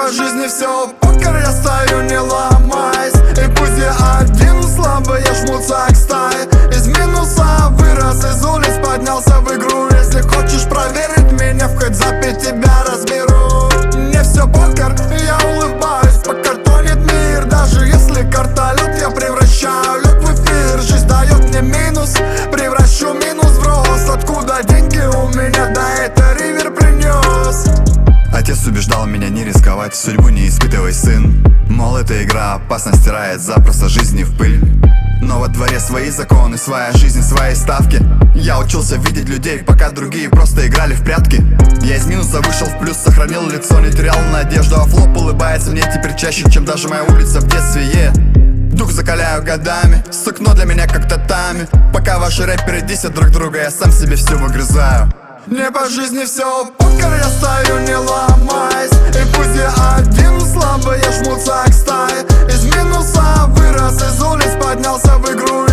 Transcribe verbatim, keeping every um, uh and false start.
по жизни все покер, я стою не ломаясь. И пусть я один, слабые жмутся к стае. Из минуса вырос, из улиц поднялся в игру. Если хочешь проверить меня, входь запить тебя разберу. Не все покер, я улыбаюсь, пока тонет мир. Даже если карта лед, я превращаю лед в эфир. Жизнь дает мне минус, превращу минус в рост. Откуда деньги у меня, да это ривер принес. Отец убеждал меня не рисковать, судьбу не испытывай, сын. Мол, эта игра опасно стирает запросто жизни в пыль. Но во дворе свои законы, своя жизнь, свои ставки. Я учился видеть людей, пока другие просто играли в прятки. Я из минуса вышел в плюс, сохранил лицо, не терял надежду. А флоп улыбается мне теперь чаще, чем даже моя улица в детстве, yeah. Дух закаляю годами, сукно для меня как татами. Пока ваши рэперы десят друг друга, я сам себе все выгрызаю. Не по жизни все покер, я стою не ломаясь. И пусть я один, слабые жмутся к стае. Из минуса вырос, из улиц поднялся в игру.